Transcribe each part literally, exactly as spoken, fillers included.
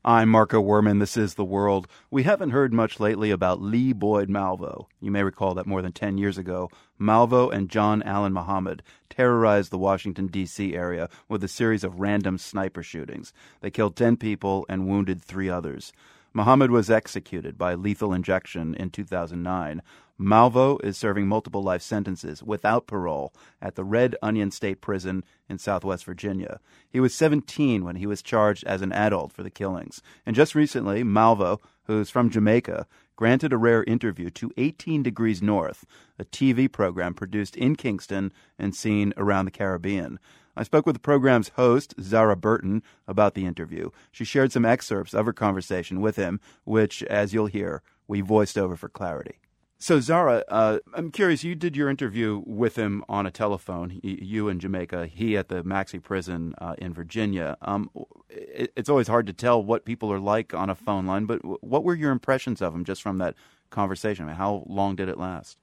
I'm Marco Werman. This is The World. We haven't heard much lately about Lee Boyd Malvo. You may recall that more than ten years ago, Malvo and John Allen Muhammad terrorized the Washington, D C area with a series of random sniper shootings. They killed ten people and wounded three others. Muhammad was executed by lethal injection in two thousand nine. Malvo is serving multiple life sentences without parole at the Red Onion State Prison in Southwest Virginia. He was seventeen when he was charged as an adult for the killings. And just recently, Malvo, who's from Jamaica, granted a rare interview to eighteen Degrees North, a T V program produced in Kingston and seen around the Caribbean. I spoke with the program's host, Zara Burton, about the interview. She shared some excerpts of her conversation with him, which, as you'll hear, we voiced over for clarity. So, Zara, uh, I'm curious, you did your interview with him on a telephone, you in Jamaica, he at the Maxi prison uh, in Virginia. Um, it, it's always hard to tell what people are like on a phone line, but what were your impressions of him just from that conversation? I mean, how long did it last?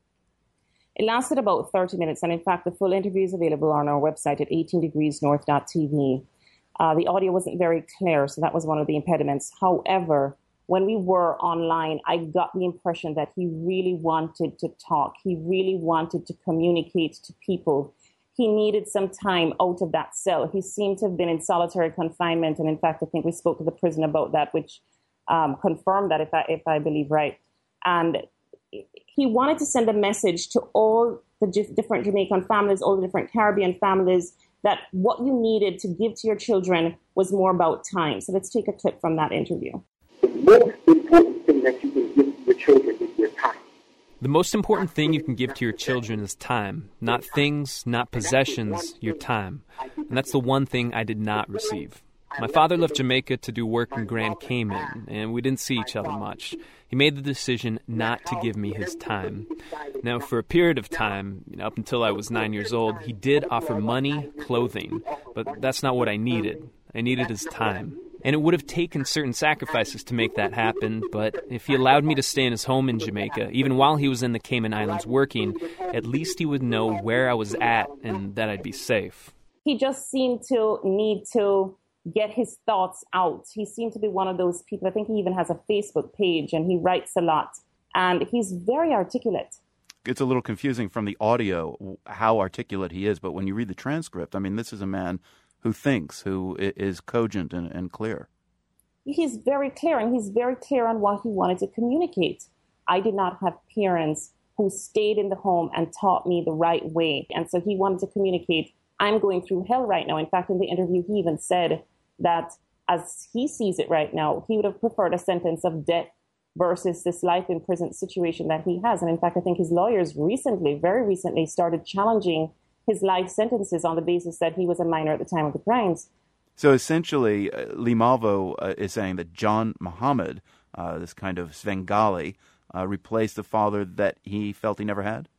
It lasted about thirty minutes, and in fact, the full interview is available on our website at eighteen degrees north dot t v. Uh, the audio wasn't very clear, so that was one of the impediments. However, when we were online, I got the impression that he really wanted to talk. He really wanted to communicate to people. He needed some time out of that cell. He seemed to have been in solitary confinement, and in fact, I think we spoke to the prison about that, which um, confirmed that, if I, if I believe right. And he wanted to send a message to all the different Jamaican families, all the different Caribbean families, that what you needed to give to your children was more about time. So let's take a clip from that interview. The most important thing that you can give to your children is your time. The most important thing you can give to your children is time. Not things, not possessions, your time. And that's the one thing I did not receive. My father left Jamaica to do work in Grand Cayman, and we didn't see each other much. He made the decision not to give me his time. Now, for a period of time, you know, up until I was nine years old, he did offer money, clothing, but that's not what I needed. I needed his time. And it would have taken certain sacrifices to make that happen, but if he allowed me to stay in his home in Jamaica, even while he was in the Cayman Islands working, at least he would know where I was at and that I'd be safe. He just seemed to need to get his thoughts out. He seemed to be one of those people. I think he even has a Facebook page and he writes a lot. And he's very articulate. It's a little confusing from the audio how articulate he is, but when you read the transcript, I mean, this is a man who thinks, who is cogent and, and clear. He's very clear, and he's very clear on what he wanted to communicate. I did not have parents who stayed in the home and taught me the right way. And so he wanted to communicate, I'm going through hell right now. In fact, in the interview, he even said that as he sees it right now, he would have preferred a sentence of death versus this life in prison situation that he has. And in fact, I think his lawyers recently, very recently, started challenging his life sentences on the basis that he was a minor at the time of the crimes. So essentially, uh, Lee Malvo uh, is saying that John Muhammad, uh, this kind of Svengali, uh, replaced the father that he felt he never had?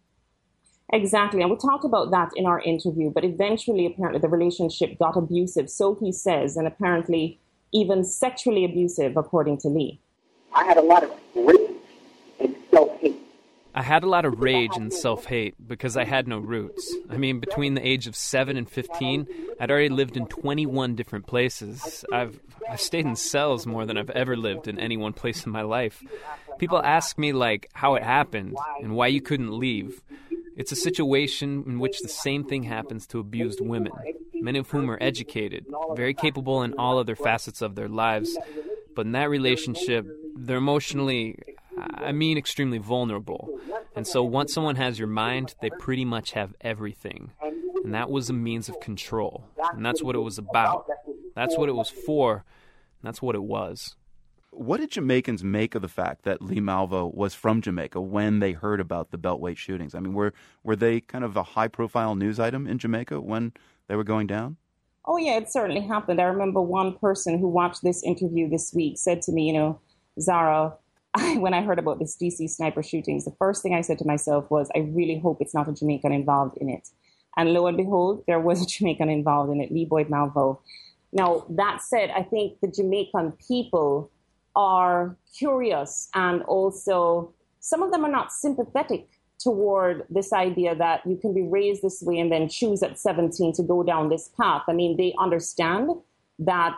Exactly. And we talked about that in our interview, but eventually, apparently, the relationship got abusive, so he says, and apparently even sexually abusive, according to Lee. I had a lot of rage and self-hate. I had a lot of rage and self-hate because I had no roots. I mean, between the age of seven and fifteen, I'd already lived in twenty-one different places. I've I've stayed in cells more than I've ever lived in any one place in my life. People ask me, like, how it happened and why you couldn't leave. It's a situation in which the same thing happens to abused women, many of whom are educated, very capable in all other facets of their lives. But in that relationship, they're emotionally, I mean, extremely vulnerable. And so once someone has your mind, they pretty much have everything. And that was a means of control. And that's what it was about. That's what it was for. And that's what it was. What did Jamaicans make of the fact that Lee Malvo was from Jamaica when they heard about the Beltway shootings? I mean, were were they kind of a high-profile news item in Jamaica when they were going down? Oh, yeah, it certainly happened. I remember one person who watched this interview this week said to me, you know, Zara, I, when I heard about this D C sniper shootings, the first thing I said to myself was, I really hope it's not a Jamaican involved in it. And lo and behold, there was a Jamaican involved in it, Lee Boyd Malvo. Now, that said, I think the Jamaican people are curious, and also some of them are not sympathetic toward this idea that you can be raised this way and then choose at seventeen to go down this path. I mean, they understand that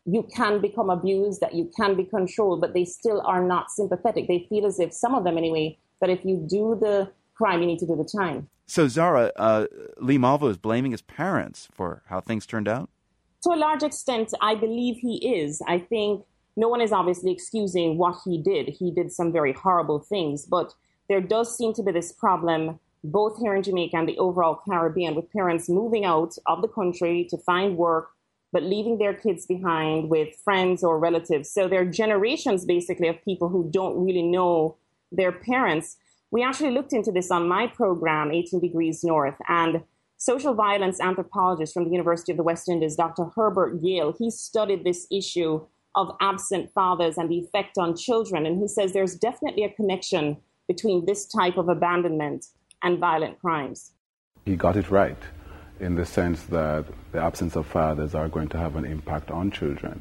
you can become abused, that you can be controlled, but they still are not sympathetic. They feel as if, some of them anyway, that if you do the crime, you need to do the time. So, Zara, uh, Lee Malvo is blaming his parents for how things turned out? To a large extent, I believe he is. I think no one is obviously excusing what he did. He did some very horrible things, but there does seem to be this problem both here in Jamaica and the overall Caribbean, with parents moving out of the country to find work, but leaving their kids behind with friends or relatives. So there are generations, basically, of people who don't really know their parents. We actually looked into this on my program, eighteen degrees North, and social violence anthropologist from the University of the West Indies, Doctor Herbert Gale, he studied this issue of absent fathers and the effect on children. And he says there's definitely a connection between this type of abandonment and violent crimes. He got it right in the sense that the absence of fathers are going to have an impact on children.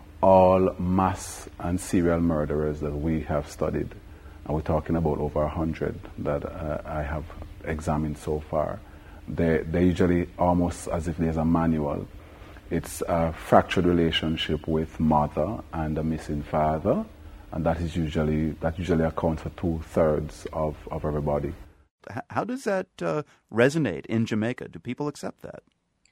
All mass and serial murderers that we have studied, and we're talking about over a hundred that uh, I have examined so far, they they usually almost as if there's a manual. It's a fractured relationship with mother and a missing father, and that is usually that usually accounts for two thirds of, of everybody. How does that uh, resonate in Jamaica? Do people accept that?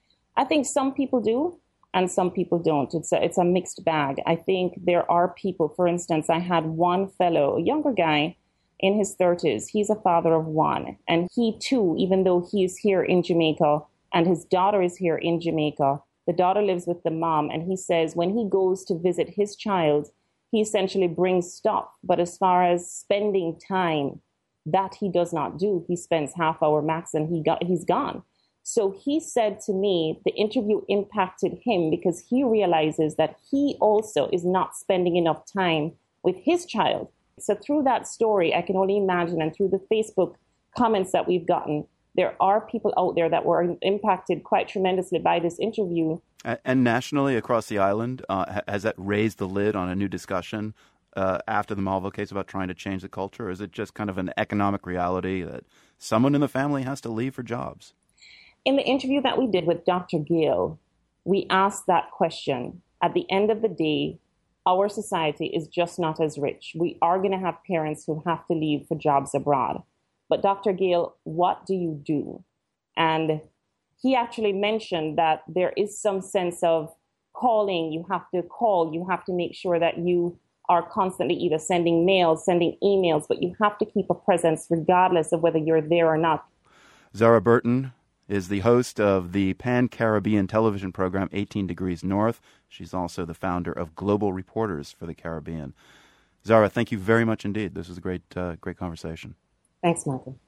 I think some people do and some people don't. It's a, it's a mixed bag. I think there are people, for instance, I had one fellow, a younger guy in his thirties. He's a father of one. And he too, even though he is here in Jamaica and his daughter is here in Jamaica, the daughter lives with the mom. And he says when he goes to visit his child, he essentially brings stuff. But as far as spending time, that he does not do. He spends half hour max and he got, he's gone. So he said to me, the interview impacted him because he realizes that he also is not spending enough time with his child. So through that story, I can only imagine, and through the Facebook comments that we've gotten, there are people out there that were impacted quite tremendously by this interview. And nationally across the island, uh, has that raised the lid on a new discussion Uh, after the Malvo case about trying to change the culture? Or is it just kind of an economic reality that someone in the family has to leave for jobs? In the interview that we did with Doctor Gale, we asked that question. At the end of the day, our society is just not as rich. We are going to have parents who have to leave for jobs abroad. But Doctor Gale, what do you do? And he actually mentioned that there is some sense of calling. You have to call. You have to make sure that you are constantly either sending mails, sending emails, but you have to keep a presence regardless of whether you're there or not. Zara Burton is the host of the Pan-Caribbean television program eighteen degrees North. She's also the founder of Global Reporters for the Caribbean. Zara, thank you very much indeed. This was a great, uh, great conversation. Thanks, Michael.